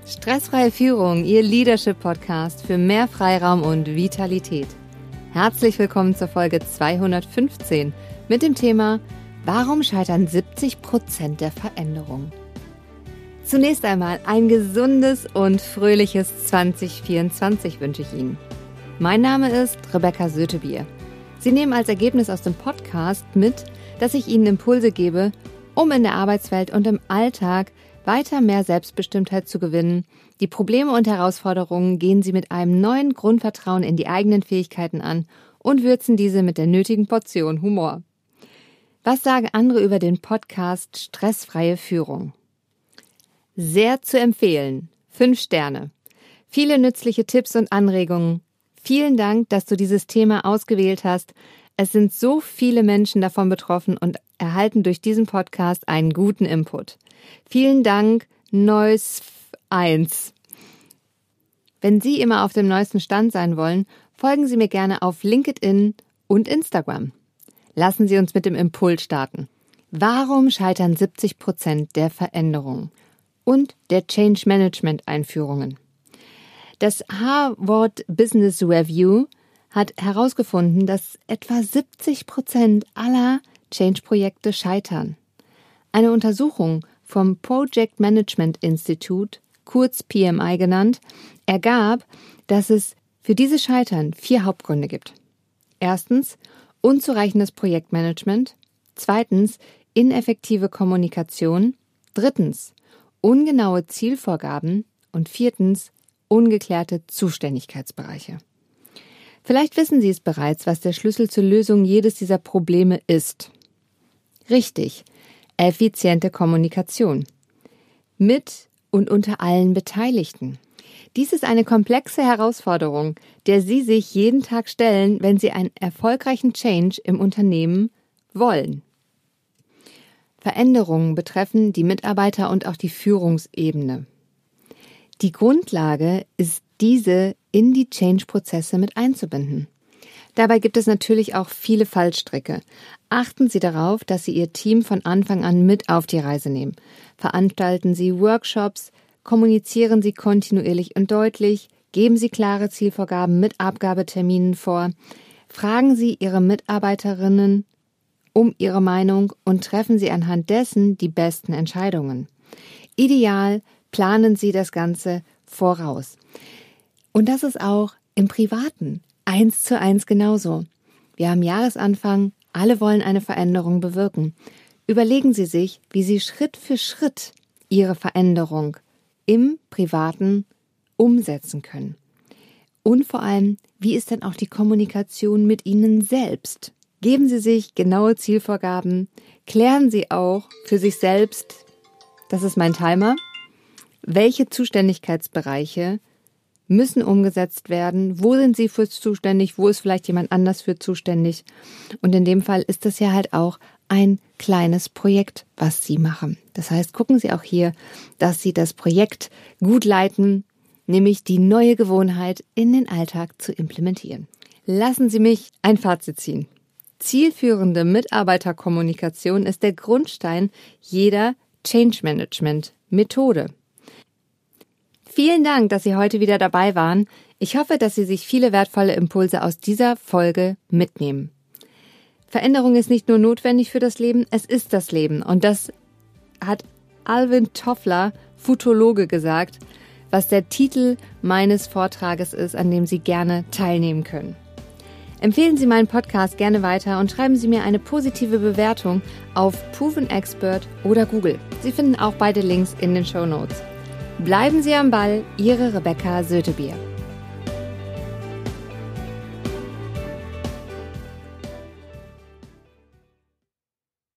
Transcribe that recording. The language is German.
Stressfreie Führung, Ihr Leadership-Podcast für mehr Freiraum und Vitalität. Herzlich willkommen zur Folge 215 mit dem Thema Warum scheitern 70% der Veränderung? Zunächst einmal ein gesundes und fröhliches 2024 wünsche ich Ihnen. Mein Name ist Rebecca Sötebier. Sie nehmen als Ergebnis aus dem Podcast mit, dass ich Ihnen Impulse gebe, um in der Arbeitswelt und im Alltag weiter mehr Selbstbestimmtheit zu gewinnen. Die Probleme und Herausforderungen gehen Sie mit einem neuen Grundvertrauen in die eigenen Fähigkeiten an und würzen diese mit der nötigen Portion Humor. Was sagen andere über den Podcast Stressfreie Führung? Sehr zu empfehlen. 5 Sterne. Viele nützliche Tipps und Anregungen. Vielen Dank, dass du dieses Thema ausgewählt hast. Es sind so viele Menschen davon betroffen und erhalten durch diesen Podcast einen guten Input. Vielen Dank, Neus1. Wenn Sie immer auf dem neuesten Stand sein wollen, folgen Sie mir gerne auf LinkedIn und Instagram. Lassen Sie uns mit dem Impuls starten. Warum scheitern 70% der Veränderungen und der Change Management Einführungen? Das Harvard Business Review hat herausgefunden, dass etwa 70% aller Change-Projekte scheitern. Eine Untersuchung vom Project Management Institute, kurz PMI genannt, ergab, dass es für dieses Scheitern 4 Hauptgründe gibt. Erstens, unzureichendes Projektmanagement. Zweitens, ineffektive Kommunikation. Drittens, ungenaue Zielvorgaben. Und viertens, ungeklärte Zuständigkeitsbereiche. Vielleicht wissen Sie es bereits, was der Schlüssel zur Lösung jedes dieser Probleme ist. Richtig, effiziente Kommunikation. Mit und unter allen Beteiligten. Dies ist eine komplexe Herausforderung, der Sie sich jeden Tag stellen, wenn Sie einen erfolgreichen Change im Unternehmen wollen. Veränderungen betreffen die Mitarbeiter und auch die Führungsebene. Die Grundlage ist, diese in die Change-Prozesse mit einzubinden. Dabei gibt es natürlich auch viele Fallstricke. Achten Sie darauf, dass Sie Ihr Team von Anfang an mit auf die Reise nehmen. Veranstalten Sie Workshops, kommunizieren Sie kontinuierlich und deutlich, geben Sie klare Zielvorgaben mit Abgabeterminen vor, fragen Sie Ihre Mitarbeiterinnen um ihre Meinung und treffen Sie anhand dessen die besten Entscheidungen. Ideal planen Sie das Ganze voraus. Und das ist auch im Privaten 1:1 genauso. Wir haben Jahresanfang, alle wollen eine Veränderung bewirken. Überlegen Sie sich, wie Sie Schritt für Schritt Ihre Veränderung im Privaten umsetzen können. Und vor allem, wie ist denn auch die Kommunikation mit Ihnen selbst? Geben Sie sich genaue Zielvorgaben, klären Sie auch für sich selbst, das ist mein Timer, welche Zuständigkeitsbereiche müssen umgesetzt werden, wo sind Sie für zuständig, wo ist vielleicht jemand anders für zuständig. Und in dem Fall ist das ja halt auch ein kleines Projekt, was Sie machen. Das heißt, gucken Sie auch hier, dass Sie das Projekt gut leiten, nämlich die neue Gewohnheit in den Alltag zu implementieren. Lassen Sie mich ein Fazit ziehen. Zielführende Mitarbeiterkommunikation ist der Grundstein jeder Change Management Methode. Vielen Dank, dass Sie heute wieder dabei waren. Ich hoffe, dass Sie sich viele wertvolle Impulse aus dieser Folge mitnehmen. Veränderung ist nicht nur notwendig für das Leben, es ist das Leben. Und das hat Alvin Toffler, Futologe, gesagt, was der Titel meines Vortrages ist, an dem Sie gerne teilnehmen können. Empfehlen Sie meinen Podcast gerne weiter und schreiben Sie mir eine positive Bewertung auf Proven Expert oder Google. Sie finden auch beide Links in den Shownotes. Bleiben Sie am Ball, Ihre Rebecca Sötebier.